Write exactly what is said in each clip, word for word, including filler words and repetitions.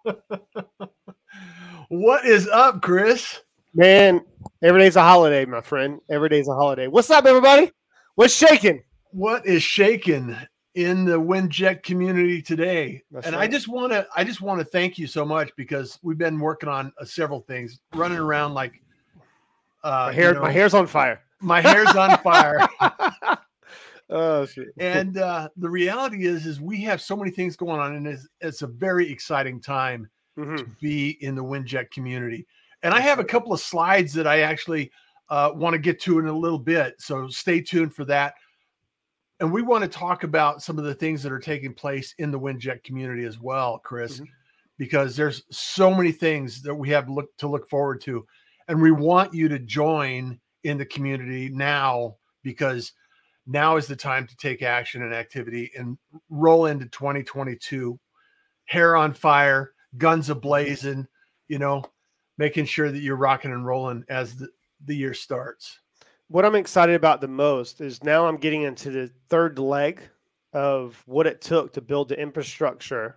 What is up, Chris? Man, every day's a holiday, my friend. Every day's a holiday. What's up, everybody? What's shaking? What is shaking in the WinJet community today? That's and right. I just want to, I just want to thank you so much because we've been working on uh, several things, running around like uh, My hair, you know, my hair's on fire. my hair's on fire. Oh shit! And uh, the reality is, is we have so many things going on, and it's, it's a very exciting time Mhm. to be in the WinJet community. And I have a couple of slides that I actually uh, want to get to in a little bit, so stay tuned for that. And we want to talk about some of the things that are taking place in the WinJet community as well, Chris, Mhm. because there's so many things that we have look to look forward to, and we want you to join in the community now because now is the time to take action and activity and roll into twenty twenty-two, hair on fire, guns a-blazing, you know, making sure that you're rocking and rolling as the, the year starts. What I'm excited about the most is now I'm getting into the third leg of what it took to build the infrastructure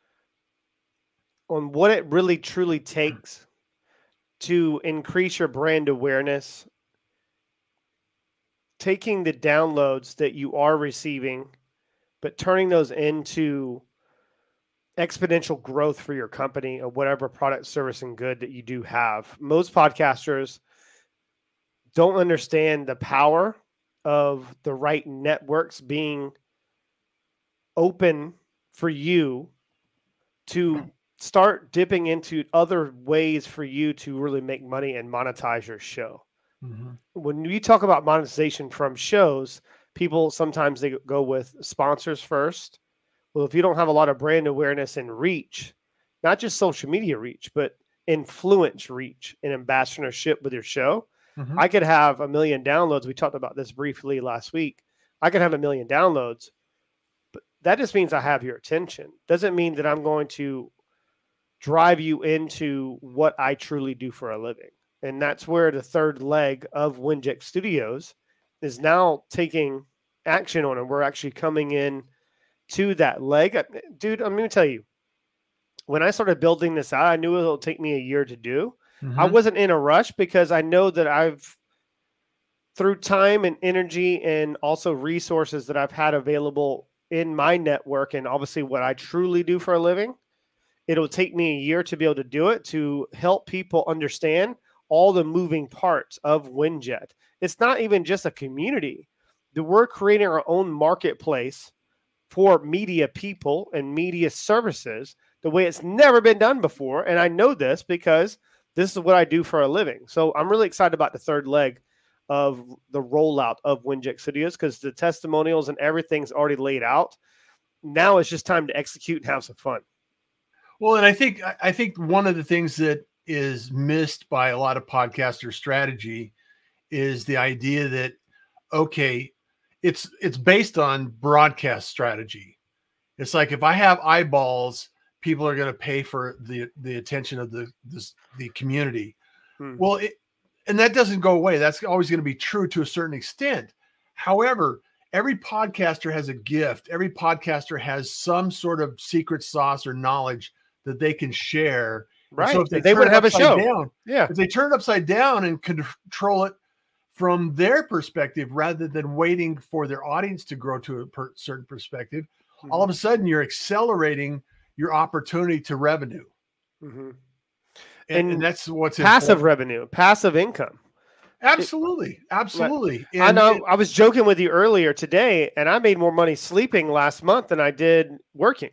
on what it really truly takes to increase your brand awareness, taking the downloads that you are receiving, but turning those into exponential growth for your company or whatever product, service, and good that you do have. Most podcasters don't understand the power of the right networks being open for you to start dipping into other ways for you to really make money and monetize your show. Mm-hmm. When you talk about monetization from shows, people sometimes they go with sponsors first. Well, if you don't have a lot of brand awareness and reach, not just social media reach, but influence reach and ambassadorship with your show, Mm-hmm. I could have a million downloads. We talked about this briefly last week. I could have a million downloads, but that just means I have your attention. Doesn't mean that I'm going to drive you into what I truly do for a living. And that's where the third leg of WinJet Studios is now taking action on it. We're actually coming in to that leg. Dude, I'm going to tell you, when I started building this out, I knew it'll take me a year to do. Mm-hmm. I wasn't in a rush because I know that I've, through time and energy and also resources that I've had available in my network and obviously what I truly do for a living, it'll take me a year to be able to do it, to help people understand all the moving parts of WinJet. It's not even just a community. We're creating our own marketplace for media people and media services the way it's never been done before. And I know this because this is what I do for a living. So I'm really excited about the third leg of the rollout of WinJet Studios because the testimonials and everything's already laid out. Now it's just time to execute and have some fun. Well, and I think I think one of the things that is missed by a lot of podcaster strategy is the idea that, okay, it's it's based on broadcast strategy. It's like if I have eyeballs, people are going to pay for the the attention of the this, the community. Hmm. Well, it, and that doesn't go away. That's always going to be true to a certain extent. However, every podcaster has a gift. Every podcaster has some sort of secret sauce or knowledge that they can share. Right. So if they, they turn would it have a upside show. down, Yeah. if they turn it upside down and control it from their perspective rather than waiting for their audience to grow to a per- certain perspective, mm-hmm. all of a sudden you're accelerating your opportunity to revenue. Mm-hmm. And, and, and that's what's passive important. revenue, passive income. Absolutely. Absolutely. It, I know. It, I was joking with you earlier today, and I made more money sleeping last month than I did working.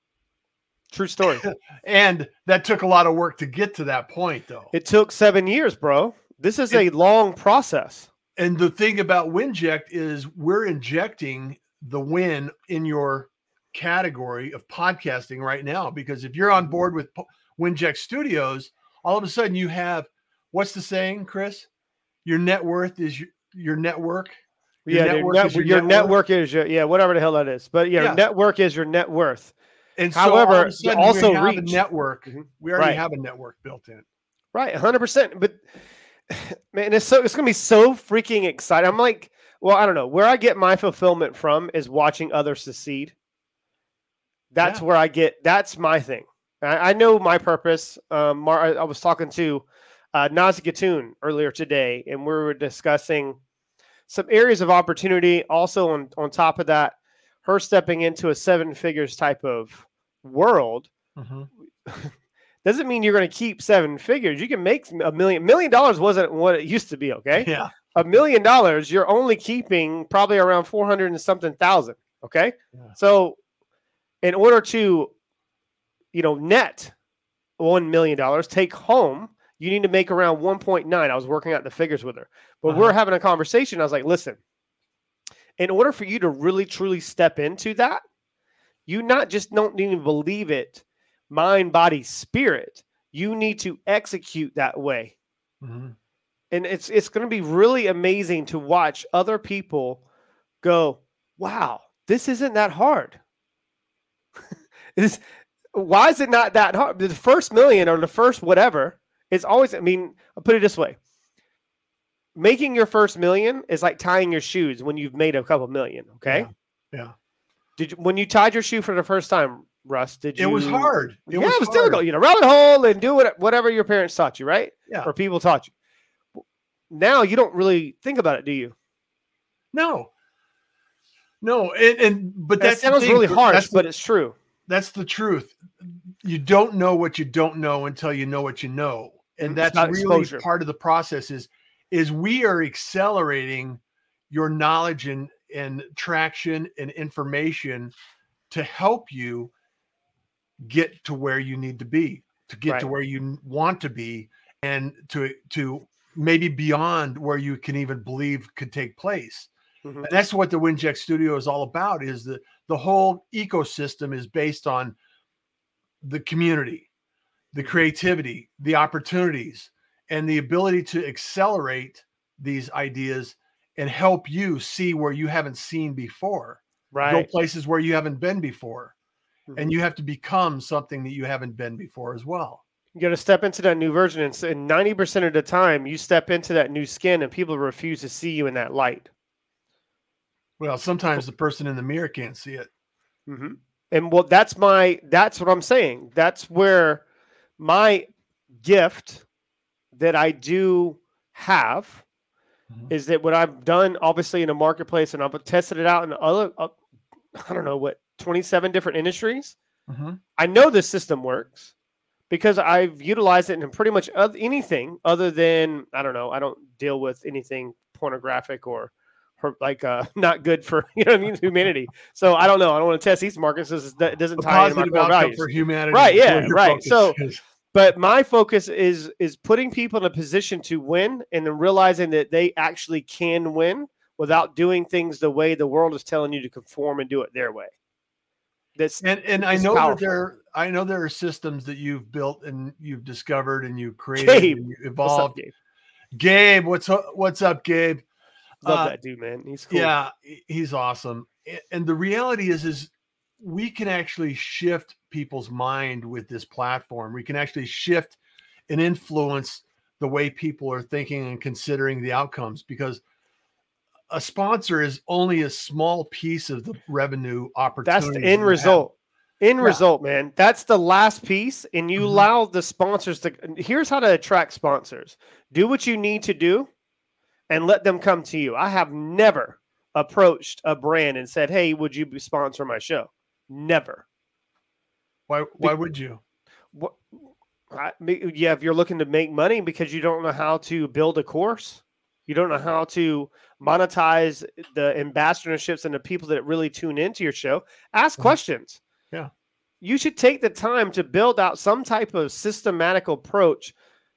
True story. And that took a lot of work to get to that point, though. It took seven years, bro. This is it, a long process. And the thing about WinJet is we're injecting the win in your category of podcasting right now, because if you're on board with WinJet Studios, all of a sudden you have, what's the saying, Chris? Your net worth is your, your network. Your yeah, network net, is your, your net network is your, yeah, whatever the hell that is. But yeah, yeah. network is your net worth. And so however, all of a sudden also we have reach. a network. Mm-hmm. We already right. have a network built in. Right, one hundred percent. But man, it's so it's gonna be so freaking exciting. I'm like, well, I don't know. Where I get my fulfillment from is watching others succeed. That's yeah. where I get. That's my thing. I, I know my purpose. Um, Mar- I, I was talking to uh, Nazi Gatun earlier today, and we were discussing some areas of opportunity. Also, on, on top of that, her stepping into a seven figures type of world Mm-hmm. doesn't mean you're going to keep seven figures. You can make a million. Million dollars wasn't what it used to be, okay? Yeah. A million dollars, you're only keeping probably around four hundred and something thousand, okay? Yeah. So in order to, you know, net one million dollars, take home, you need to make around one point nine. I was working out the figures with her. But Uh-huh. we're having a conversation. I was like, listen, in order for you to really, truly step into that, you not just don't need to believe it, mind, body, spirit. You need to execute that way. Mm-hmm. And it's it's going to be really amazing to watch other people go, wow, this isn't that hard. It's, why is it not that hard? The first million or the first whatever is always, I mean, I'll put it this way. Making your first million is like tying your shoes when you've made a couple million, okay? Yeah. yeah. Did you, when you tied your shoe for the first time, Russ, did you? It was hard. It yeah, was it was hard. difficult. You know, rabbit hole and do what, whatever your parents taught you, right? Yeah. Or people taught you. Now you don't really think about it, do you? No. No, and, and but That that's the sounds thing. really harsh, That's the- but it's true. That's the truth. You don't know what you don't know until you know what you know. And It's that's not really exposure. part of the process is, is we are accelerating your knowledge and, and traction and information to help you get to where you need to be, to get Right. to where you want to be, and to, to maybe beyond where you can even believe could take place. Mhm. And that's what the Winject Studio is all about, is that the whole ecosystem is based on the community, the creativity, the opportunities, and the ability to accelerate these ideas and help you see where you haven't seen before, go Right. places where you haven't been before. Mhm. And you have to become something that you haven't been before as well. You got to step into that new version. And, s- and ninety percent of the time, you step into that new skin and people refuse to see you in that light. Well, sometimes the person in the mirror can't see it. Mm-hmm. And well, that's my, that's what I'm saying. That's where my gift that I do have Mhm. is that what I've done, obviously, in a marketplace, and I've tested it out in other, uh, I don't know what, twenty-seven different industries. Mm-hmm. I know this system works because I've utilized it in pretty much oth- anything other than, I don't know, I don't deal with anything pornographic or, or like uh, not good for, you know what I mean, humanity. So I don't know. I don't want to test these markets. This is, it doesn't A tie into my positive core outcome values. for humanity. Right, is yeah, what your right. focus So- is. But my focus is is putting people in a position to win, and then realizing that they actually can win without doing things the way the world is telling you to conform and do it their way. That's And and I It's know powerful. that there I know there are systems that you've built and you've discovered and you've created Gabe. and you What's up, evolved. Gabe? Gabe, what's up? What's up, Gabe? Love Uh, that dude, man. He's cool. Yeah, he- he's awesome. A- And the reality is, is we can actually shift people's mind with this platform. We can actually shift and influence the way people are thinking and considering the outcomes, because a sponsor is only a small piece of the revenue opportunity. That's the end result. End Yeah. result, man. That's the last piece. And you Mhm. allow the sponsors to, here's how to attract sponsors. Do what you need to do and let them come to you. I have never approached a brand and said, hey, would you be- sponsor my show? Never. Why? Why would you? What? I, me- yeah, if you're looking to make money because you don't know how to build a course, you don't know how to monetize the ambassadorships and the people that really tune into your show, ask Mhm. questions. Yeah. You should take the time to build out some type of systematic approach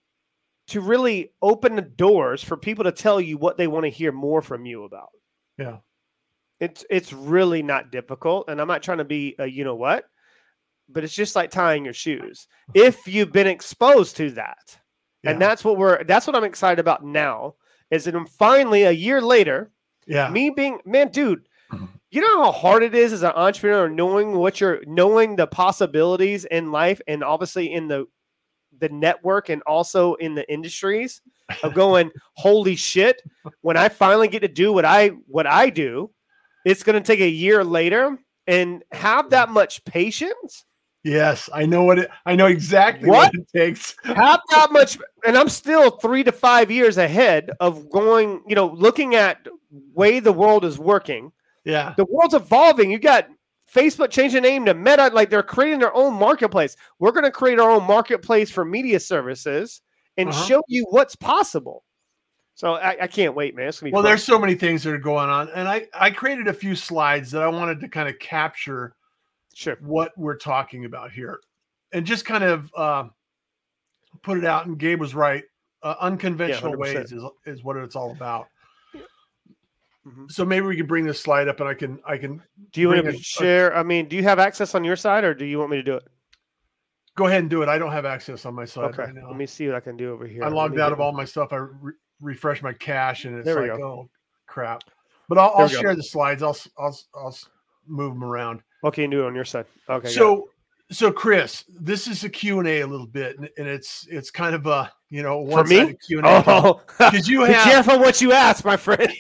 to really open the doors for people to tell you what they want to hear more from you about. Yeah. It's it's really not difficult, and I'm not trying to be a you know what, but it's just like tying your shoes. If you've been exposed to that, and Yeah. that's what we're that's what I'm excited about now. Is that I'm finally a year later, Yeah. me being man, dude. Mhm. You know how hard it is as an entrepreneur knowing what you're knowing the possibilities in life, and obviously in the the network and also in the industries of going, holy shit, when I finally get to do what I what I do, it's going to take a year later, and have that much patience Yes, I know what it, I know exactly What? what it takes. Half that much, and I'm still three to five years ahead of going, you know, looking at way the world is working. Yeah. The world's evolving. You got Facebook changing the name to Meta, like they're creating their own marketplace. We're going to create our own marketplace for media services and Uh-huh. show you what's possible. So I, I can't wait, man. It's gonna be Well, fun. there's so many things that are going on, and I I created a few slides that I wanted to kind of capture Sure. what we're talking about here, and just kind of uh, put it out. And Gabe was right. Uh, unconventional Yeah, ways is is what it's all about. Mm-hmm. So maybe we can bring this slide up, and I can I can. Do you want bring to a- share? I mean, do you have access on your side, or do you want me to do it? Go ahead and do it. I don't have access on my side Okay. right now. Let me see what I can do over here. I Let logged me out get- of all my stuff. I re- refreshed my cache, and it's There we like, go. oh crap. But I'll, There I'll we go. share the slides. I'll I'll I'll move them around. What can you do on your side? Okay. got it. So so Chris, this is a Q and A a little bit, and, and it's it's kind of a you know For me? one-sided Q and A. Oh, Because you be have careful what you ask, my friend.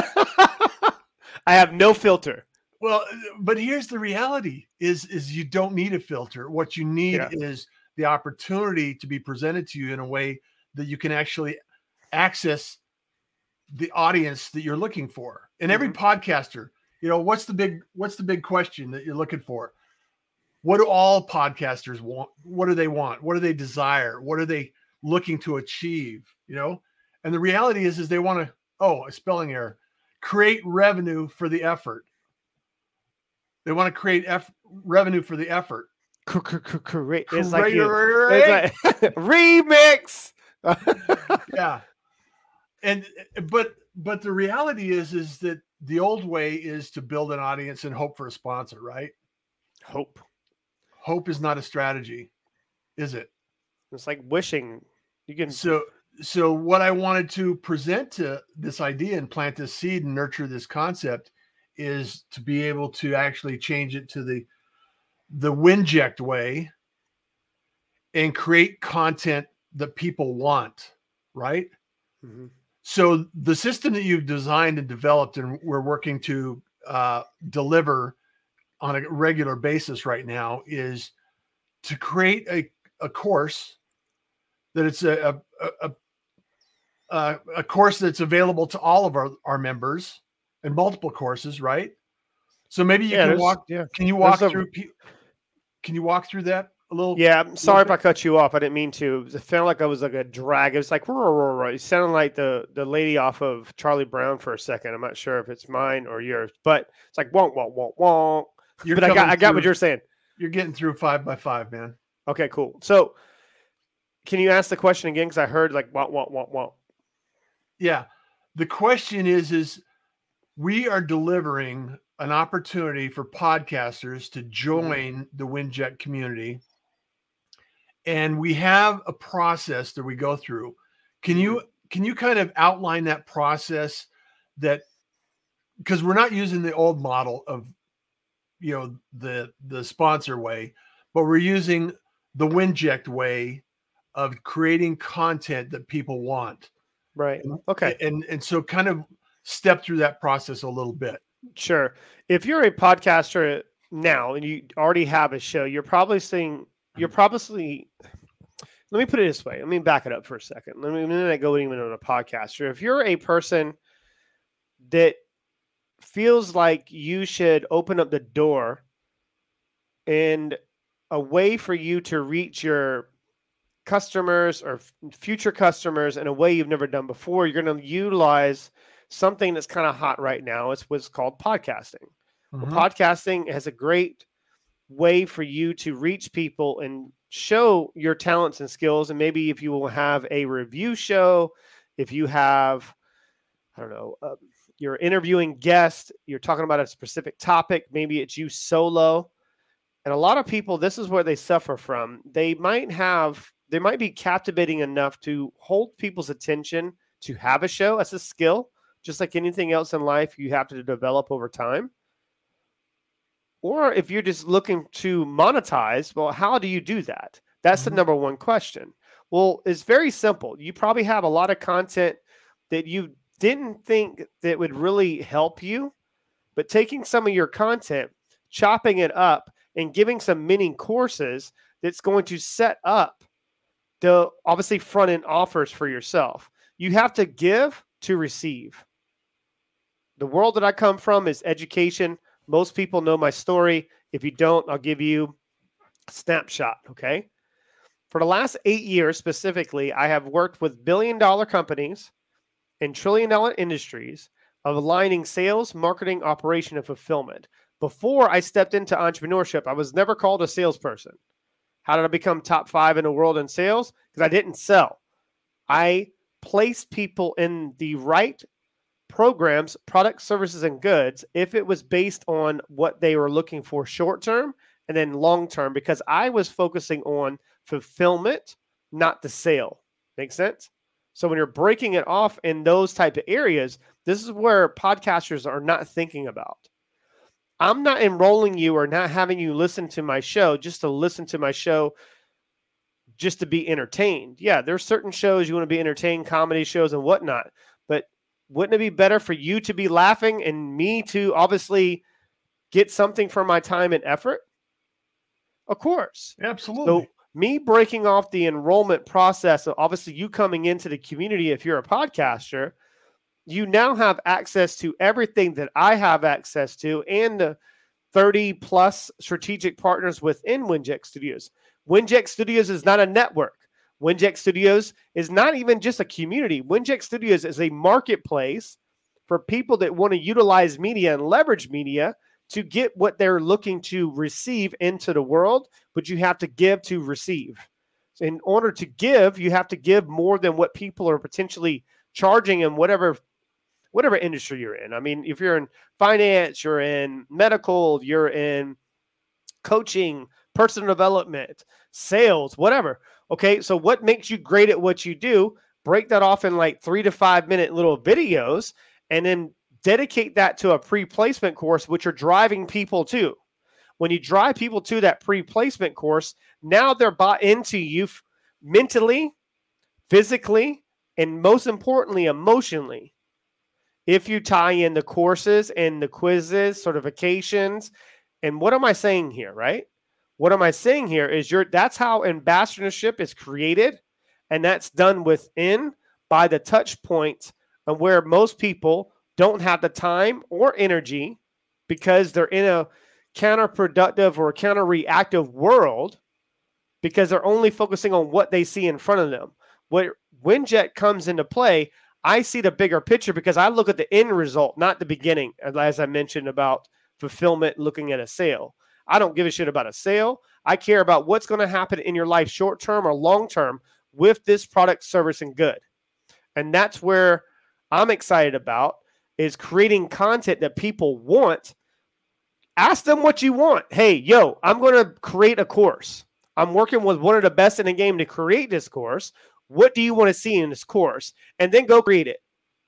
I have no filter. well, but here's the reality: is is you don't need a filter. What you need Yeah. is the opportunity to be presented to you in a way that you can actually access the audience that you're looking for. And every Mhm. podcaster, you know, what's the big what's the big question that you're looking for? What do all podcasters want? What do they want? What do they desire? What are they looking to achieve? You know, and the reality is, is they want to, oh, a spelling error, create revenue for the effort. They want to create eff- revenue for the effort. Great. It's like you, Create- it's like remix. yeah. And but but the reality is is that the old way is to build an audience and hope for a sponsor, right? Hope. Hope is not a strategy, is it? It's like wishing. You can. So so what I wanted to present to this idea and plant this seed and nurture this concept is to be able to actually change it to the the Winject way and create content that people want, right? Mhm. So the system that you've designed and developed and we're working to uh, deliver on a regular basis right now is to create a, a course that it's a, a, a, a, a course that's available to all of our, our members and multiple courses, right? So maybe you Yeah, can there's- walk, yeah. can you walk There's a- through, pe- can you walk through that a little? Yeah, I'm sorry if I cut you off. I didn't mean to. It felt like I was like a drag. It was like, roar, roar, roar. It sounded like the the lady off of Charlie Brown for a second. I'm not sure if it's mine or yours, but it's like wonk, wonk, wonk, wonk. You're But I got coming I got what through- you're saying. You're getting through five by five, man. Okay, cool. So, can you ask the question again? Because I heard like wonk, wonk, wonk, wonk. Yeah. The question is, is we are delivering an opportunity for podcasters to join the Winject community. And we have a process that we go through. Can you, can you kind of outline that process that, because we're not using the old model of, you know, the, the sponsor way, but we're using the Winject way of creating content that people want. Right. Okay. And and so kind of step through that process a little bit. Sure. If you're a podcaster now and you already have a show, you're probably seeing, you're probably, let me put it this way. Let me back it up for a second. Let me, let me go even on a podcaster. If you're a person that feels like you should open up the door and a way for you to reach your customers or f- future customers in a way you've never done before, you're going to utilize something that's kind of hot right now. It's what's called podcasting. Well, Mhm. podcasting has a great way for you to reach people and show your talents and skills. And maybe if you will have a review show, if you have, I don't know, uh, you're interviewing guests, you're talking about a specific topic, maybe it's you solo. And a lot of people, this is where they suffer from. They might have, they might be captivating enough to hold people's attention to have a show. That's a skill. Just like anything else in life, you have to develop over time. Or if you're just looking to monetize, well, how do you do that? That's Mhm. the number one question. Well, it's very simple. You probably have a lot of content that you didn't think that would really help you, but taking some of your content, chopping it up, and giving some mini courses that's going to set up the obviously front end offers for yourself. You have to give to receive. The world that I come from is education. Most people know my story. If you don't, I'll give you a snapshot, okay? For the last eight years specifically, I have worked with billion dollar companies and trillion dollar industries of aligning sales, marketing, operation, and fulfillment. Before I stepped into entrepreneurship, I was never called a salesperson. How did I become top five in the world in sales? Because I didn't sell. I placed people in the right programs, products, services, and goods if it was based on what they were looking for short term and then long term, because I was focusing on fulfillment, not the sale. Make sense? So when you're breaking it off in those type of areas, this is where podcasters are not thinking about. I'm not enrolling you or not having you listen to my show just to listen to my show just to be entertained. Yeah, there's certain shows you want to be entertained, comedy shows and whatnot, but wouldn't it be better for you to be laughing and me to obviously get something for my time and effort? Of course. Absolutely. So me breaking off the enrollment process, so obviously you coming into the community, if you're a podcaster, you now have access to everything that I have access to and the thirty plus strategic partners within Winject Studios. Winject Studios is not a network. Winject Studios is not even just a community. Winject Studios is a marketplace for people that want to utilize media and leverage media to get what they're looking to receive into the world, but you have to give to receive. So in order to give, you have to give more than what people are potentially charging in whatever whatever industry you're in. I mean, if you're in finance, you're in medical, you're in coaching, personal development, sales, whatever. Okay, so what makes you great at what you do? Break that off in like three to five minute little videos and then dedicate that to a pre-placement course, which are driving people to. When you drive people to that pre-placement course, now they're bought into you f- mentally, physically, and most importantly, emotionally. If you tie in the courses and the quizzes, certifications, and what am I saying here, right? What am I saying here is you're, that's how ambassadorship is created, and that's done within by the touch points of where most people don't have the time or energy because they're in a counterproductive or counter-reactive world because they're only focusing on what they see in front of them. Where Winject comes into play, I see the bigger picture because I look at the end result, not the beginning, as I mentioned about fulfillment, looking at a sale. I don't give a shit about a sale. I care about what's going to happen in your life short-term or long-term with this product, service, and good. And that's where I'm excited about is creating content that people want. Ask them what you want. Hey, yo, I'm going to create a course. I'm working with one of the best in the game to create this course. What do you want to see in this course? And then go create it.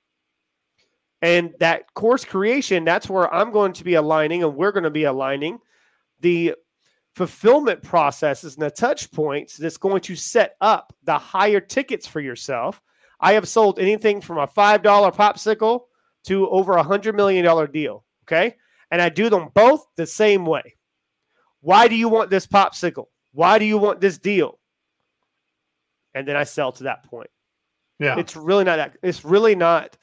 And that course creation, that's where I'm going to be aligning and we're going to be aligning the fulfillment processes and the touch points that's going to set up the higher tickets for yourself. I have sold anything from a five dollar popsicle to over a one hundred million dollars deal, okay? And I do them both the same way. Why do you want this popsicle? Why do you want this deal? And then I sell to that point. Yeah. It's really not that, it's really not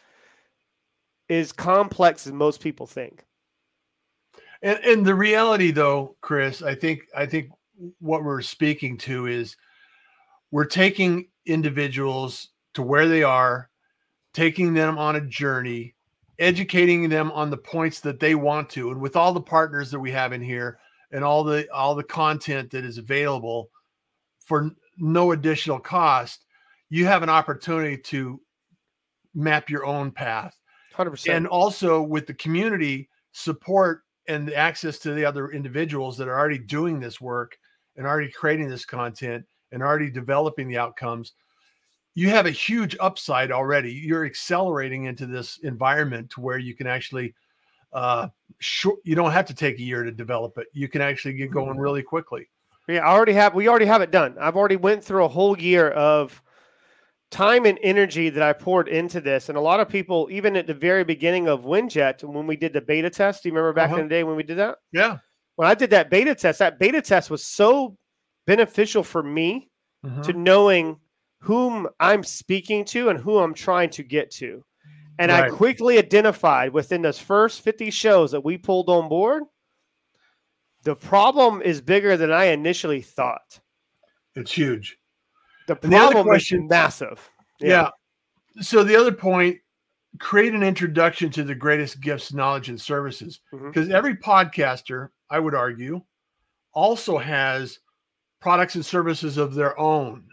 as complex as most people think. And and the reality though, Chris, I think I think what we're speaking to is we're taking individuals to where they are, taking them on a journey, educating them on the points that they want to. And with all the partners that we have in here and all the all the content that is available for no additional cost, you have an opportunity to map your own path. one hundred percent. And also with the community support and the access to the other individuals that are already doing this work and already creating this content and already developing the outcomes, you have a huge upside already. You're accelerating into this environment to where you can actually, uh, sh- you don't have to take a year to develop it. You can actually get going really quickly. Yeah, I already have, we already have it done. I've already went through a whole year of time and energy that I poured into this. And a lot of people, even at the very beginning of Winject, when we did the beta test, do you remember back Uh-huh. in the day when we did that? Yeah. when I did that beta test, that beta test was so beneficial for me Mm-hmm. to knowing whom I'm speaking to and who I'm trying to get to. And Right. I quickly identified within those first fifty shows that we pulled on board, the problem is bigger than I initially thought. It's huge. The And the other problem question- is massive. Yeah. So the other point, create an introduction to the greatest gifts, knowledge, and services. Mhm. Because every podcaster, I would argue, also has products and services of their own.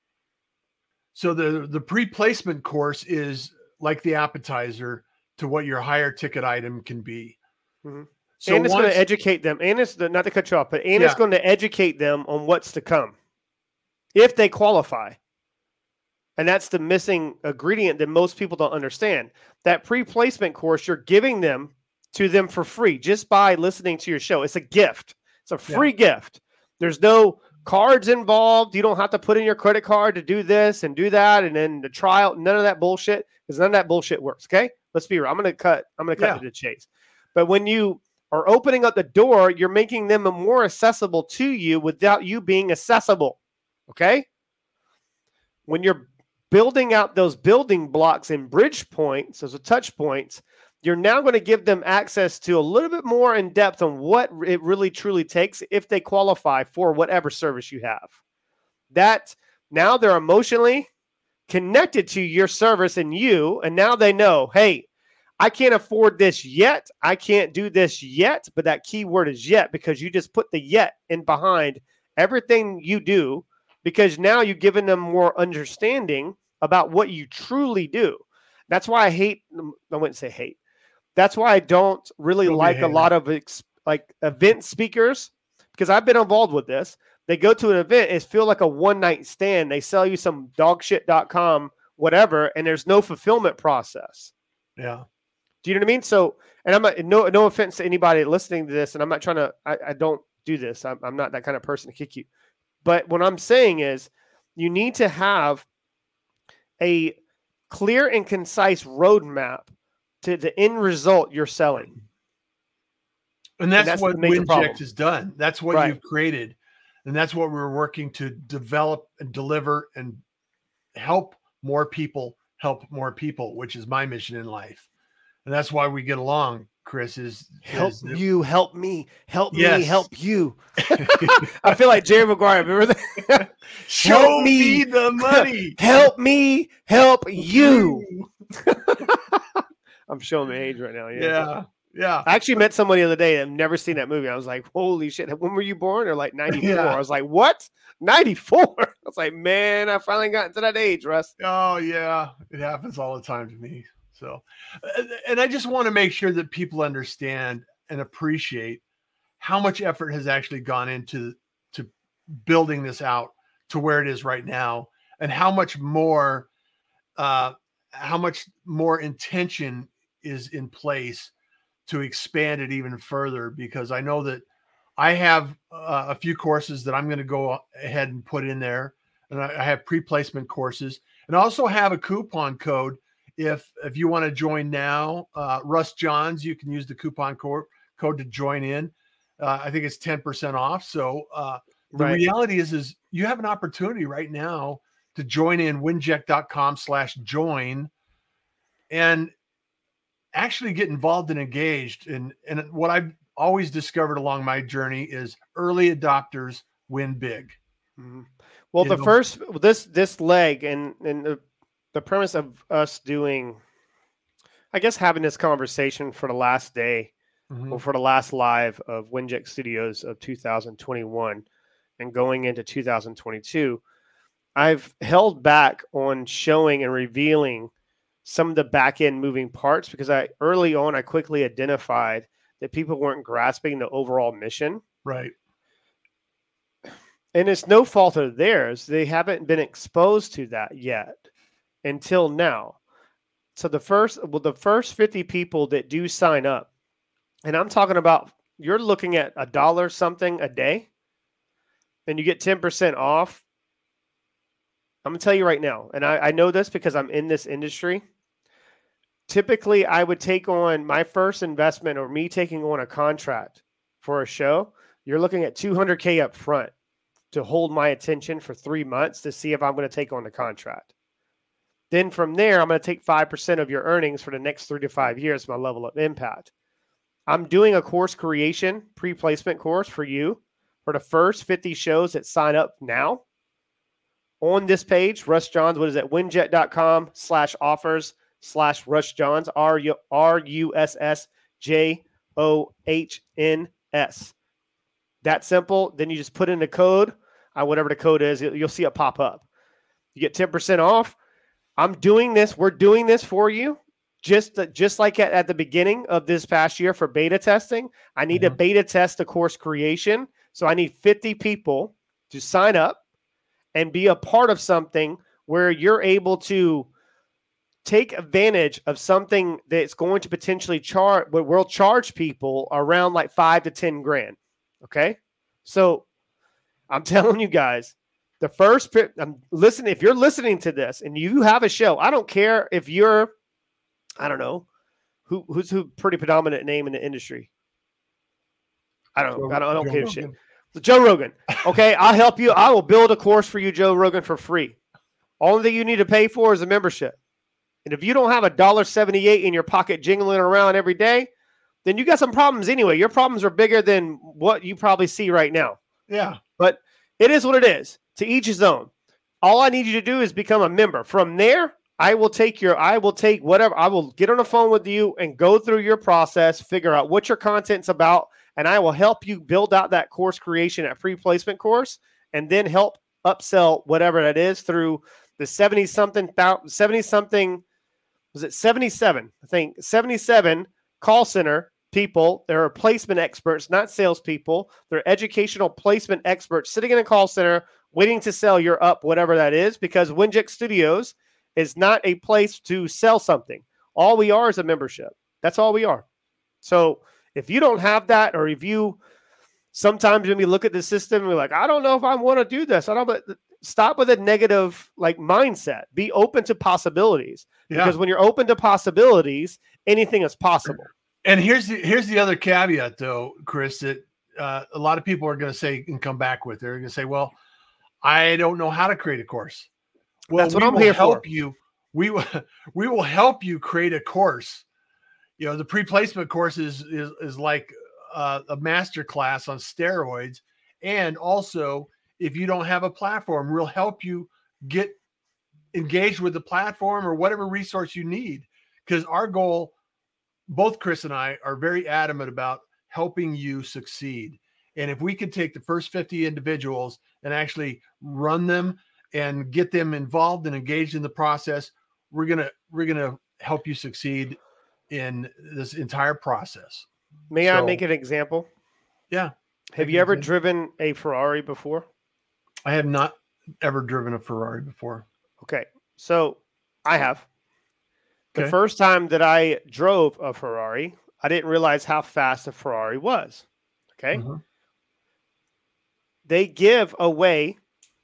So the, the pre-placement course is like the appetizer to what your higher ticket item can be. Mhm. So and it's going once- to educate them. And it's not to cut you off, but and Yeah. it's going to educate them on what's to come if they qualify. And that's the missing ingredient that most people don't understand. That pre-placement course, you're giving them to them for free just by listening to your show. It's a gift. It's a free gift. There's no cards involved. You don't have to put in your credit card to do this and do that, and then the trial. None of that bullshit, because none of that bullshit works. Okay, let's be real. I'm gonna cut. I'm gonna cut Yeah. to the chase. But when you are opening up the door, you're making them more accessible to you without you being accessible. Okay. When you're building out those building blocks and bridge points, those are touch points, you're now going to give them access to a little bit more in depth on what it really truly takes if they qualify for whatever service you have. That now they're emotionally connected to your service and you, and now they know, hey, I can't afford this yet. I can't do this yet, but that key word is yet, because you just put the yet in behind everything you do, because now you've given them more understanding about what you truly do. That's why I hate, I wouldn't say hate. That's why I don't really Don't be a like a hater. lot of ex, like event speakers, because I've been involved with this. They go to an event, it feel like a one night stand. They sell you some dog shit dot com, whatever, and there's no fulfillment process. Yeah. Do you know what I mean? So, and I'm not, no, no offense to anybody listening to this, and I'm not trying to, I, I don't do this. I'm, I'm not that kind of person to kick you. But what I'm saying is you need to have a clear and concise roadmap to the end result you're selling. And that's, that's what the major problem. Winject has done. That's what Right. you've created. And that's what we're working to develop and deliver and help more people, help more people, which is my mission in life. And that's why we get along, Chris, is Help is that- you, help me, help me, Yes. help you. I feel like Jerry Maguire. Remember that? show Help me me. the money. Help me, help you. I'm showing my age right now. Yeah. Yeah. Yeah. I actually met somebody the other day that I've never seen that movie. I was like, holy shit. When were you born? They're like ninety-four. Yeah. I was like, what? ninety-four? I was like, man, I finally got to that age, Russ. Oh yeah, it happens all the time to me. So, and- and I just want to make sure that people understand and appreciate how much effort has actually gone into to building this out to where it is right now, and how much more, uh, how much more intention is in place to expand it even further. Because I know that I have uh, a few courses that I'm going to go ahead and put in there, and I, I have pre-placement courses, and I also have a coupon code. If if you want to join now, uh, Russ Johns, you can use the coupon code code to join in. Uh, I think it's ten percent off. So uh, the Right. reality is, is you have an opportunity right now to join in winject dot com slash join and actually get involved and engaged. And, and what I've always discovered along my journey is early adopters win big. Mhm. Well, You the know? first this this leg and and the, the premise of us doing, I guess, having this conversation for the last day Mhm. or for the last live of Winject Studios of two thousand twenty-one and going into two thousand twenty-two, I've held back on showing and revealing some of the back end moving parts because I early on I quickly identified that people weren't grasping the overall mission. Right. And it's no fault of theirs. They haven't been exposed to that yet until now. So the first, well, the first fifty people that do sign up, and I'm talking about, you're looking at a dollar something a day, and you get ten percent off. I'm gonna tell you right now, and I, I know this because I'm in this industry. Typically, I would take on my first investment or me taking on a contract for a show you're looking at two hundred K up front to hold my attention for three months to see if I'm going to take on the contract. Then from there, I'm going to take five percent of your earnings for the next three to five years, my level of impact. I'm doing a course creation pre-placement course for you for the first fifty shows that sign up now. On this page, Russ Johns, what is it? winjet.com slash offers slash Russ Johns, R U S S J O H N S. That simple. Then you just put in the code, uh, whatever the code is, you'll see it pop up. You get ten percent off. I'm doing this. We're doing this for you. Just, just like at, at the beginning of this past year for beta testing, I need mm-hmm. to beta test the course creation. So I need fifty people to sign up and be a part of something where you're able to take advantage of something that's going to potentially charge, what we'll charge people around like five to ten grand. Okay. So I'm telling you guys, the first, I'm listening, if you're listening to this and you have a show, I don't care if you're, I don't know, who who's who pretty predominant name in the industry. I don't know. I don't, I don't give a shit. Joe Rogan. Okay, I'll help you. I will build a course for you, Joe Rogan, for free. Only thing you need to pay for is a membership. And if you don't have a one dollar seventy-eight in your pocket jingling around every day, then you got some problems anyway. Your problems are bigger than what you probably see right now. Yeah. But it is what it is. To each his own. All I need you to do is become a member. From there, I will take your, I will take whatever, I will get on the phone with you and go through your process, figure out what your content's about, and I will help you build out that course creation at pre-placement course, and then help upsell whatever that is through the seventy something, seventy something, was it seventy-seven? I think seventy-seven call center people. They're placement experts, not salespeople. They're educational placement experts sitting in a call center waiting to sell your up, whatever that is, because Winjet Studios is not a place to sell something. All we are is a membership. That's all we are. So if you don't have that, or if you, sometimes when we look at the system, we're like, I don't know if I want to do this. I don't, but stop with a negative like mindset. Be open to possibilities, yeah. Because when you're open to possibilities, anything is possible. And here's the, here's the other caveat though, Chris, that uh, a lot of people are going to say and come back with, they're going to say, well, I don't know how to create a course. Well, that's what we I'm will here help for. You. We will, we will help you create a course. You know, the pre-placement course is, is, is like uh, a master class on steroids. And also, if you don't have a platform, we'll help you get engaged with the platform or whatever resource you need. Because our goal, both Chris and I, are very adamant about helping you succeed. And if we could take the first fifty individuals and actually run them and get them involved and engaged in the process, we're gonna we're gonna help you succeed in this entire process. May so, I make an example? Yeah. Have you ever driven a Ferrari before? I have not ever driven a Ferrari before. Okay. So I have. The okay. first time that I drove a Ferrari, I didn't realize how fast a Ferrari was. Okay. Mm-hmm. They give away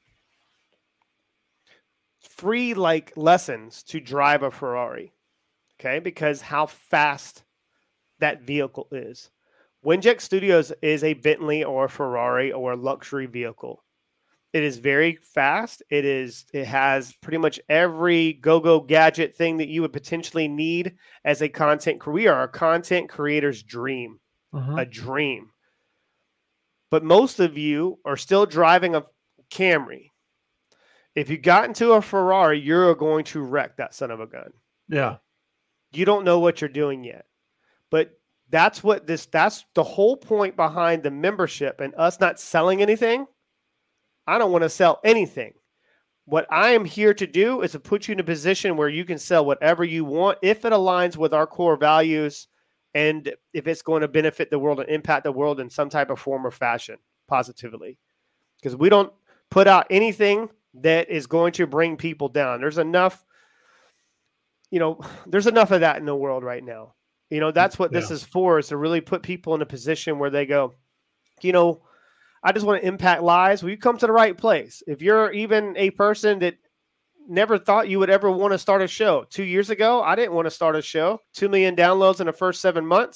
free like lessons to drive a Ferrari. Okay. Because how fast that vehicle is. Winjet Studios is a Bentley or a Ferrari or a luxury vehicle. It is very fast. It is. It has pretty much every go-go gadget thing that you would potentially need as a content creator. We are a content creator's dream, uh-huh. a dream. But most of you are still driving a Camry. If you got into a Ferrari, you're going to wreck that son of a gun. Yeah. You don't know what you're doing yet. But that's what this, that's the whole point behind the membership and us not selling anything. I don't want to sell anything. What I am here to do is to put you in a position where you can sell whatever you want if it aligns with our core values and if it's going to benefit the world and impact the world in some type of form or fashion positively. Because we don't put out anything that is going to bring people down. There's enough, you know, there's enough of that in the world right now. You know, that's what yeah. this is for, is to really put people in a position where they go, you know, I just want to impact lives. Well, you come to the right place. If you're even a person that never thought you would ever want to start a show. Two years ago, I didn't want to start a show. Two million downloads in the first seven months.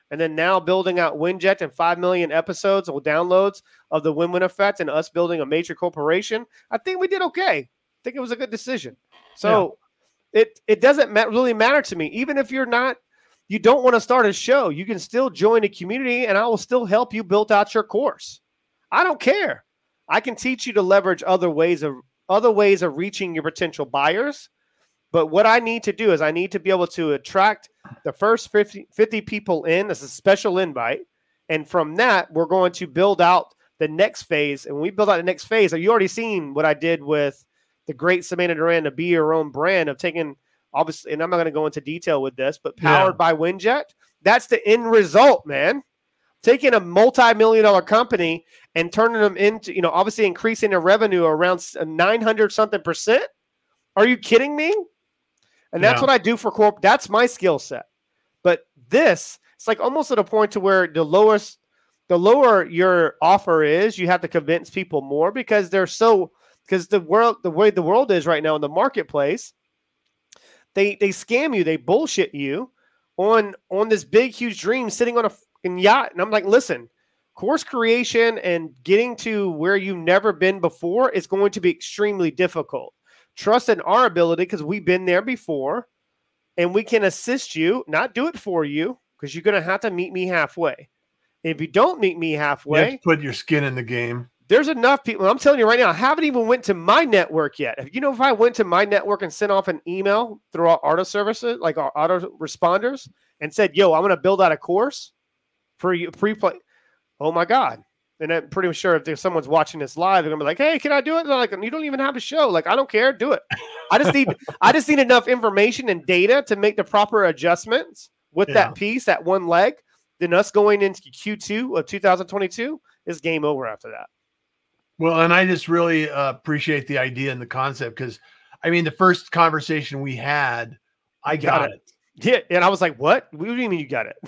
and then now building out WinJet and five million episodes or downloads of the Win-Win Effect and us building a major corporation, I think we did okay. I think it was a good decision. So yeah. it, it doesn't ma- really matter to me. Even if you're not, you don't want to start a show, you can still join a community and I will still help you build out your course. I don't care. I can teach you to leverage other ways of other ways of reaching your potential buyers. But what I need to do is I need to be able to attract the first fifty, fifty people in as a special invite. And from that, we're going to build out the next phase. And when we build out the next phase, have you already seen what I did with the great Samantha Duran to be your own brand of taking, obviously, and I'm not going to go into detail with this, but powered yeah. by WinJet. That's the end result, man. Taking a multi-million dollar company and turning them into, you know, obviously increasing their revenue around nine hundred something percent. Are you kidding me? And that's yeah. what I do for corp. That's my skill set. But this, it's like almost at a point to where the lowest, the lower your offer is, you have to convince people more because they're so, because the world, the way the world is right now in the marketplace, they they scam you, they bullshit you on on this big huge dream sitting on a fucking yacht. And I'm like, listen, course creation and getting to where you've never been before is going to be extremely difficult. Trust in our ability because we've been there before and we can assist you, not do it for you, because you're going to have to meet me halfway. If you don't meet me halfway, you have to put your skin in the game. There's enough people. I'm telling you right now, I haven't even went to my network yet. If you know, if I went to my network and sent off an email through our auto services, like our auto responders, and said, yo, I'm going to build out a course for you pre-play. Oh my God. And I'm pretty sure if there's someone's watching this live, they're gonna be like, "Hey, can I do it?" They're like, "You don't even have a show." Like, I don't care. Do it. I just need, I just need enough information and data to make the proper adjustments with yeah. that piece, that one leg. Then us going into Q two of two thousand twenty-two is game over after that. Well, and I just really uh, appreciate the idea and the concept because, I mean, the first conversation we had, I got, got it. it. Yeah, and I was like, "What? What do you mean you got it?"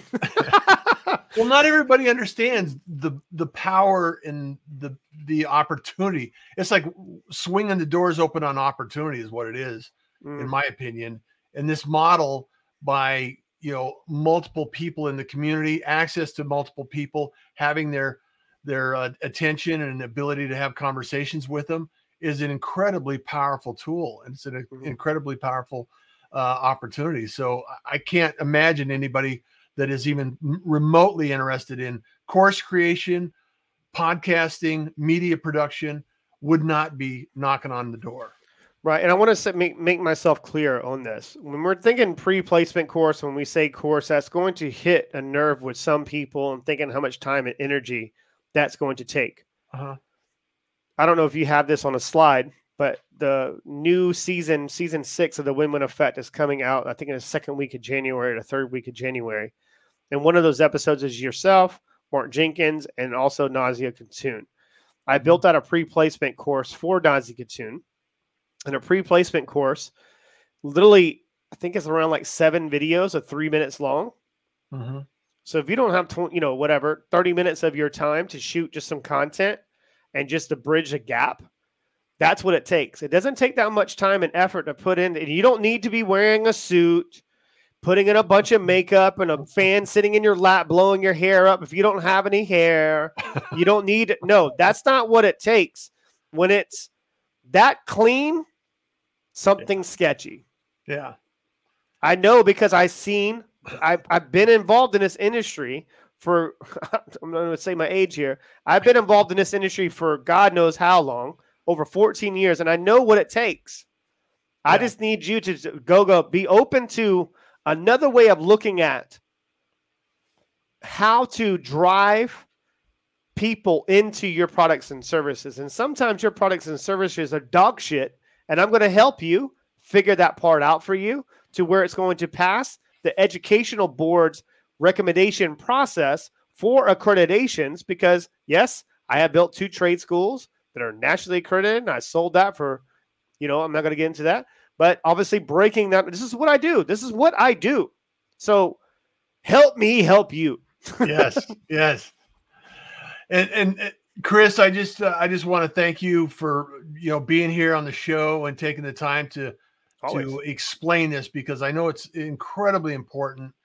Well, not everybody understands the the power and the the opportunity. It's like swinging the doors open on opportunity is what it is, mm. in my opinion. And this model by, you know, multiple people in the community, access to multiple people, having their their uh, attention and ability to have conversations with them is an incredibly powerful tool. And it's an mm. incredibly powerful uh, opportunity. So I can't imagine anybody that is even remotely interested in course creation, podcasting, media production would not be knocking on the door. Right. And I want to make, make myself clear on this. When we're thinking pre-placement course, when we say course, that's going to hit a nerve with some people and thinking how much time and energy that's going to take. Uh-huh. I don't know if you have this on a slide, but the new season, season six of the Win-Win Effect is coming out, I think in the second week of January or the third week of January. And one of those episodes is yourself, Mark Jenkins, and also Nazia Khatun. I built out a pre-placement course for Nazia Khatun. And a pre-placement course, literally, I think it's around like seven videos of three minutes long. Mm-hmm. So if you don't have, tw- you know, whatever, thirty minutes of your time to shoot just some content and just to bridge the gap, that's what it takes. It doesn't take that much time and effort to put in. And you don't need to be wearing a suit, putting in a bunch of makeup and a fan sitting in your lap, blowing your hair up. If you don't have any hair, you don't need, no, that's not what it takes. When it's that clean, something sketchy. Yeah. I know because I've seen, I've, I've been involved in this industry for, I'm going to say my age here. I've been involved in this industry for God knows how long, over fourteen years. And I know what it takes. Yeah. I just need you to go, go, be open to another way of looking at how to drive people into your products and services. And sometimes your products and services are dog shit. And I'm going to help you figure that part out for you to where it's going to pass the educational board's recommendation process for accreditations. Because yes, I have built two trade schools that are nationally accredited. And I sold that for, you know, I'm not going to get into that. But obviously breaking that, this is what I do. This is what I do. So help me help you. Yes, yes. And, and Chris, I just uh, I just want to thank you for, you know, being here on the show and taking the time to Always. to explain this, because I know it's incredibly important.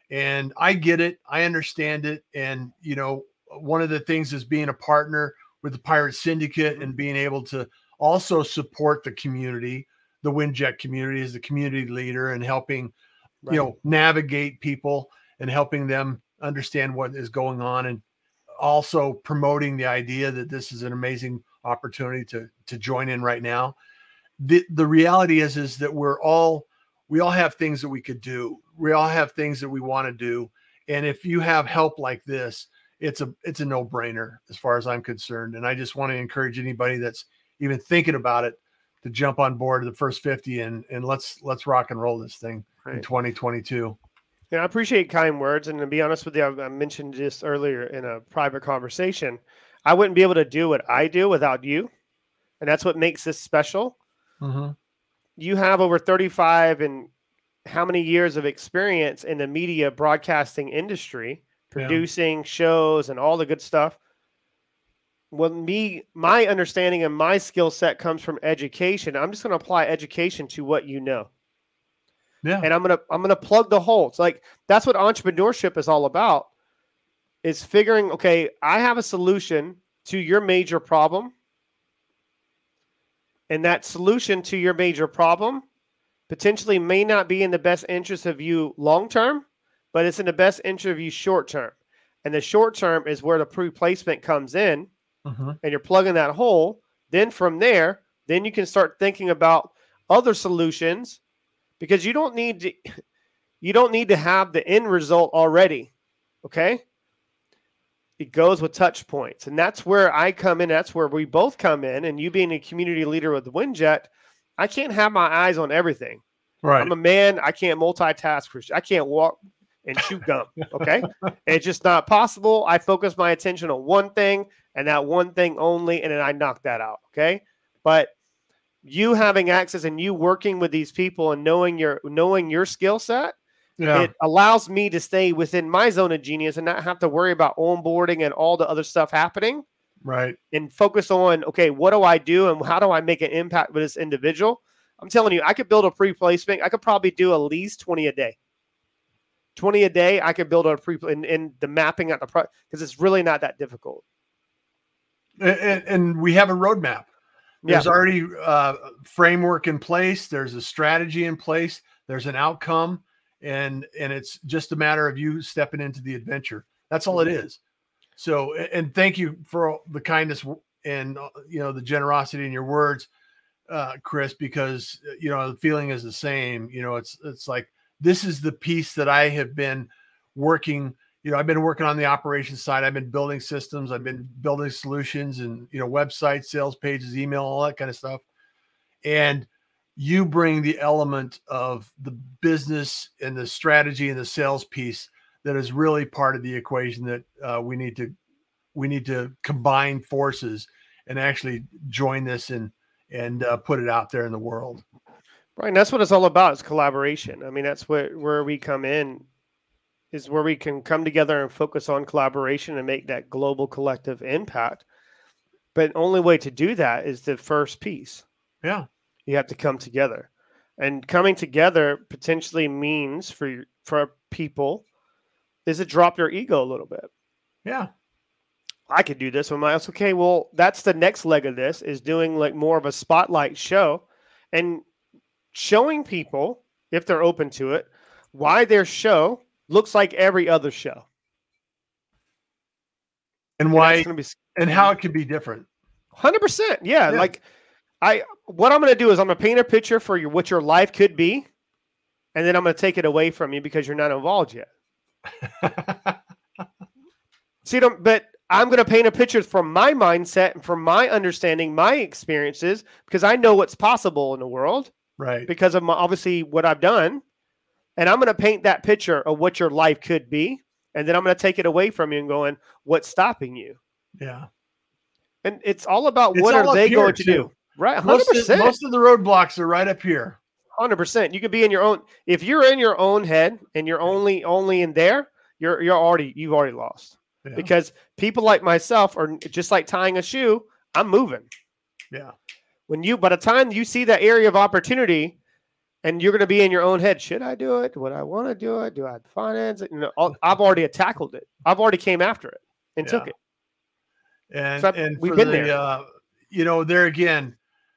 And I get it. I understand it. And, you know, one of the things is being a partner with the Pirate Syndicate and being able to also support the community, the WinJet community as the community leader, and helping, right. you know, navigate people and helping them understand what is going on, and also promoting the idea that this is an amazing opportunity to, to join in right now. The, the reality is, is that we're all, we all have things that we could do. We all have things that we want to do. And if you have help like this, it's a, it's a no brainer as far as I'm concerned. And I just want to encourage anybody that's even thinking about it to jump on board the First fifty, and, and let's, let's rock and roll this thing right. in twenty twenty-two. Yeah, I appreciate kind words. And to be honest with you, I, I mentioned just earlier in a private conversation, I wouldn't be able to do what I do without you. And that's what makes this special. Mm-hmm. You have over thirty-five and how many years of experience in the media broadcasting industry, producing yeah. shows and all the good stuff. Well, me, my understanding and my skill set comes from education. I'm just going to apply education to what you know. Yeah. And I'm going to, I'm going to plug the holes. Like, that's what entrepreneurship is all about, is figuring, okay, I have a solution to your major problem. And that solution to your major problem potentially may not be in the best interest of you long-term, but it's in the best interest of you short-term. And the short-term is where the pre-placement comes in, uh-huh. and you're plugging that hole. Then from there, then you can start thinking about other solutions, because you don't need to, you don't need to have the end result already. Okay. It goes with touch points. And that's where I come in. That's where we both come in. And you being a community leader with WinJet, I can't have my eyes on everything. Right. I'm a man. I can't multitask. I can't walk and chew gum. Okay. It's just not possible. I focus my attention on one thing and that one thing only. And then I knock that out. Okay. But you having access and you working with these people and knowing your, knowing your skill set, yeah. it allows me to stay within my zone of genius and not have to worry about onboarding and all the other stuff happening. Right. And focus on, okay, what do I do and how do I make an impact with this individual? I'm telling you, I could build a pre-placement. I could probably do at least twenty a day. twenty a day, I could build a pre in, in the mapping at the pro, because it's really not that difficult. And, and we have a roadmap. There's yeah. already a framework in place. There's a strategy in place. There's an outcome. And, and it's just a matter of you stepping into the adventure. That's all it is. So, and thank you for the kindness and, you know, the generosity in your words, uh, Chris, because, you know, the feeling is the same. You know, it's, it's like, this is the piece that I have been working. You know, I've been working on the operations side. I've been building systems. I've been building solutions and, you know, websites, sales pages, email, all that kind of stuff. And you bring the element of the business and the strategy and the sales piece that is really part of the equation that uh, we need to, we need to combine forces and actually join this and, and uh, put it out there in the world. Right. And that's what it's all about, is collaboration. I mean, that's where, where we come in, is where we can come together and focus on collaboration and make that global collective impact. But the only way to do that is the first piece. Yeah. You have to come together. And coming together potentially means for for people is to drop your ego a little bit. Yeah. I could do this with my, okay, well, that's the next leg of this, is doing like more of a spotlight show and showing people, if they're open to it, why their show looks like every other show. And why, and, be, and how it could be different. one hundred percent. Yeah, yeah. Like I, what I'm going to do is I'm going to paint a picture for you, what your life could be. And then I'm going to take it away from you because you're not involved yet. See, but I'm going to paint a picture from my mindset and from my understanding, my experiences, because I know what's possible in the world. Right. Because of my, obviously what I've done. And I'm going to paint that picture of what your life could be. And then I'm going to take it away from you and going, what's stopping you? Yeah. And it's all about it's what all are they going to too. do? Right. one hundred percent. Most of, most of the roadblocks are right up here. one hundred percent. You could be in your own, if you're in your own head and you're only, only in there, you're, you're already, you've already lost. Yeah. Because people like myself are just like tying a shoe. I'm moving. Yeah. When you, by the time you see that area of opportunity, And you're going to be in your own head. Should I do it? Would I want to do it? Do I finance it? You know, all- I've already tackled it. I've already came after it and Yeah. took it. And, So and we've for been the, there. uh, you know, there again,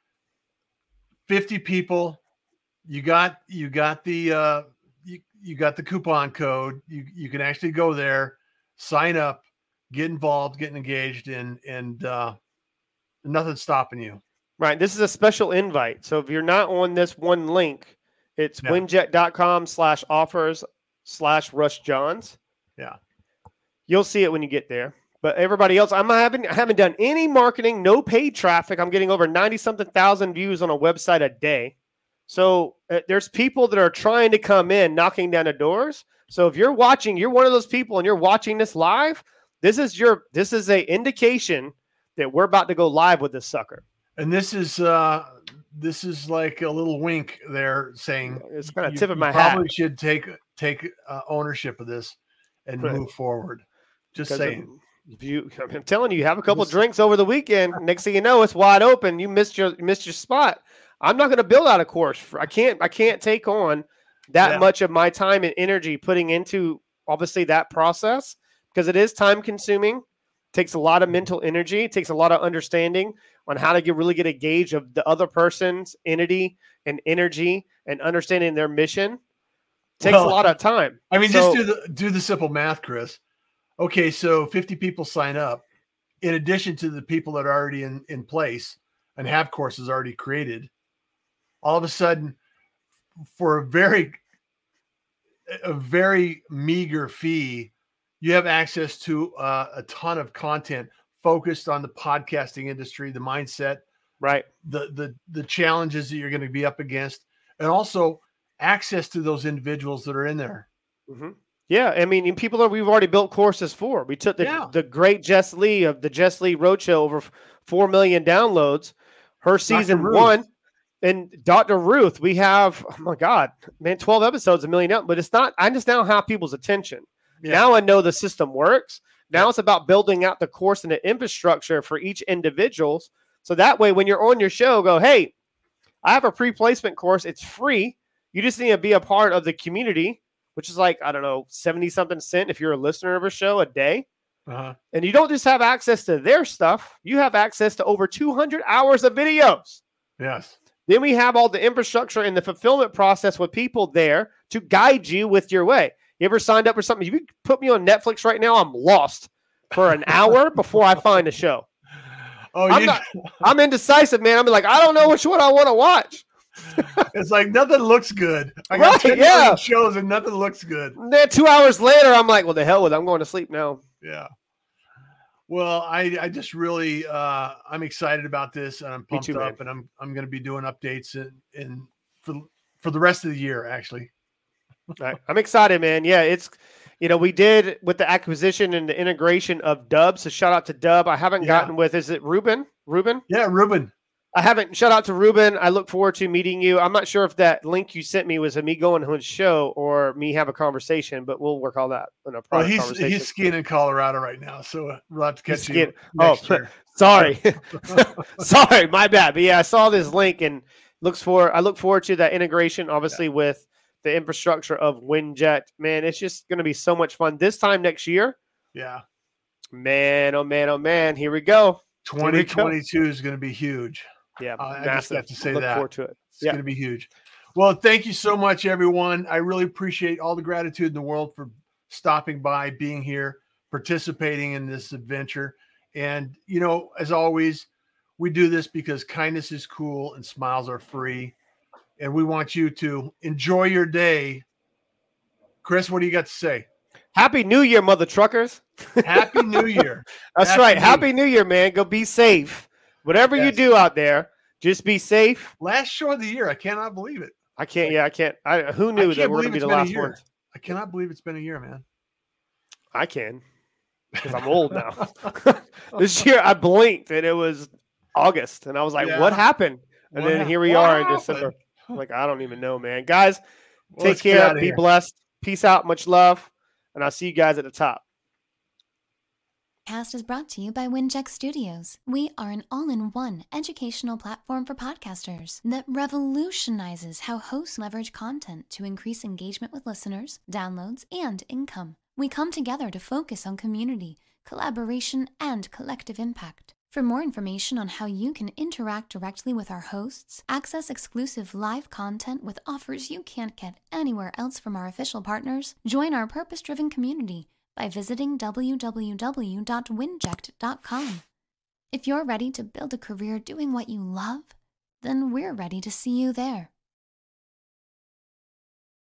fifty people, you got, you got the, uh, you, you got the coupon code. You, you can actually go there, sign up, get involved, get engaged, and, and, uh, nothing's stopping you. Right. This is a special invite. So if you're not on this one link, it's Yeah. winjet.com slash offers slash Rush Johns. Yeah. You'll see it when you get there. But everybody else, I'm having, I haven't done any marketing, no paid traffic. I'm getting over ninety something thousand views on a website a day. So uh, there's people that are trying to come in, knocking down the doors. So if you're watching, you're one of those people and you're watching this live, this is your, this is a indication that we're about to go live with this sucker. And this is, uh, this is like a little wink there saying It's kind of you- tip of you my probably hat. should take, take uh, ownership of this and Right. move forward. Just Because saying. If you, I'm telling you, you have a couple This- drinks over the weekend. Next thing you know, it's wide open. You missed your you missed your spot. I'm not going to build out a course. For, I can't. I can't take on that Yeah. much of my time and energy putting into obviously that process because it is time consuming. Takes a lot of mental energy. It takes a lot of understanding on how to get really get a gauge of the other person's entity and energy and understanding their mission. Takes Well, a lot of time. I mean, So- just do the do the simple math, Chris. Okay, so fifty people sign up, in addition to the people that are already in, in place and have courses already created. All of a sudden, for a very a very meager fee, you have access to uh, a ton of content focused on the podcasting industry, the mindset, Right. the the the challenges that you're going to be up against, and also access to those individuals that are in there. Mm-hmm. Yeah, I mean, and people that we've already built courses for. We took the, Yeah. the great Jess Lee of the Jess Lee Roadshow, over f- four million downloads. Her season Ruth. one, and Doctor Ruth. We have, oh my God, man, twelve episodes, a million out. But it's not. I just now have people's attention. Yeah. Now I know the system works. Now it's about building out the course and the infrastructure for each individuals. So that way, when you're on your show, go, hey, I have a pre-placement course. It's free. You just need to be a part of the community, which is like, I don't know, seventy something cent if you're a listener of a show a day. Uh-huh. And you don't just have access to their stuff. You have access to over two hundred hours of videos. Yes. Then we have all the infrastructure and the fulfillment process with people there to guide you with your way. You ever signed up for something? If you put me on Netflix right now, I'm lost for an hour before I find a show. Oh, I'm you, not, I'm indecisive, man. I'm like, I don't know which one I want to watch. it's like nothing looks good. I got Right, ten yeah. million shows and nothing looks good. And then two hours later, I'm like, well, the hell with it. I'm going to sleep now. Yeah. Well, I, I just really uh, I'm excited about this, and I'm pumped too, up, man. and I'm I'm going to be doing updates in, in for for the rest of the year. Actually, Right. I'm excited, man. Yeah, it's, you know, we did with the acquisition and the integration of Dub. So shout out to Dub. I haven't Yeah. gotten with, is it Ruben? Ruben? yeah, Ruben. I haven't. Shout out to Ruben. I look forward to meeting you. I'm not sure if that link you sent me was of me going to his show or me have a conversation, but we'll work all that in a Well, private he's conversation. he's skiing in Colorado right now, so uh, we'll have to catch He's you. skiing- oh, Next year. Sorry. Sorry, my bad. But yeah, I saw this link and looks for I look forward to that integration, obviously, with the infrastructure of Windjet. Man, it's just gonna be so much fun. This time next year, Yeah, man, oh man, oh man, here we go. twenty twenty-two is going to be huge. Yeah, Uh, I just massive. have to say look that. forward to it. It's Yeah. going to be huge. Well, thank you so much, everyone. I really appreciate all the gratitude in the world for stopping by, being here, participating in this adventure. And, you know, as always, we do this because kindness is cool and smiles are free. And we want you to enjoy your day. Chris, what do you got to say? Happy New Year, mother truckers. Happy New Year. That's Happy right. New Happy New Year, man. Go be safe. Whatever you Yes. do out there, just be safe. Last show of the year. I cannot believe it. I can't. Yeah, I can't. I who knew can't that we're believe gonna be it's the been a last year. ones. I cannot believe it's been a year, man. I can, because I'm old now. This year I blinked and it was August, and I was like, Yeah. "What happened?" And What then hap- here we what are in happened? December. Like, I don't even know, man. Guys, Well, take let's get care. outta Be here. blessed. Peace out. Much love, and I'll see you guys at the top. Cast is brought to you by Winject Studios. We are an all-in-one educational platform for podcasters that revolutionizes how hosts leverage content to increase engagement with listeners, downloads, and income. We come together to focus on community, collaboration, and collective impact. For more information on how you can interact directly with our hosts, access exclusive live content with offers you can't get anywhere else from our official partners, join our purpose-driven community by visiting w w w dot winject dot com. If you're ready to build a career doing what you love, then we're ready to see you there.